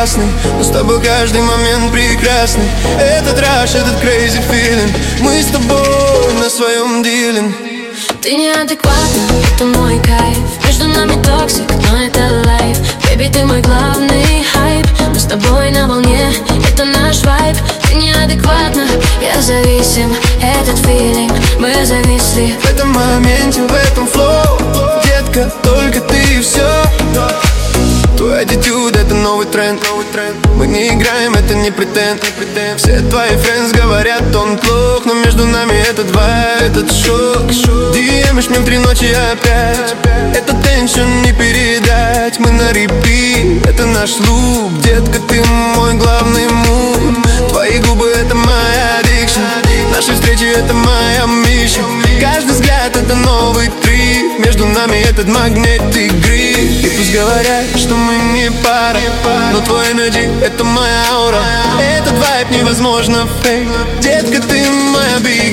опасный, но с тобой каждый момент прекрасный. Этот rush, этот crazy feeling, мы с тобой на своем диле. Ты неадекватна, это мой кайф. Между нами токсик, но это лайф. Бэби, ты мой главный хайп. Мы с тобой на волне, это наш вайб. Ты неадекватна, я зависим. Этот филинг, мы зависли в этом моменте, в этом флоу. Детка, только ты и все. Твой attitude — это новый тренд. Мы не играем, это не претенд. Все твои френдс говорят, он плох, но между нами этот вайб, этот шок. Диемишь мне в 3 ночи опять. Это теншн не передать. Мы на репит, это наш луп. Детка, ты мой главный мув. Твои губы — это моя аддикшн. Наши встречи — это моя mission. Каждый взгляд — это новый трип. Между нами этот магнитик гриф. И пусть говорят, что мы не пара, но твой энергия — это моя аура. Этот вайб невозможно фейк. Детка, ты моя big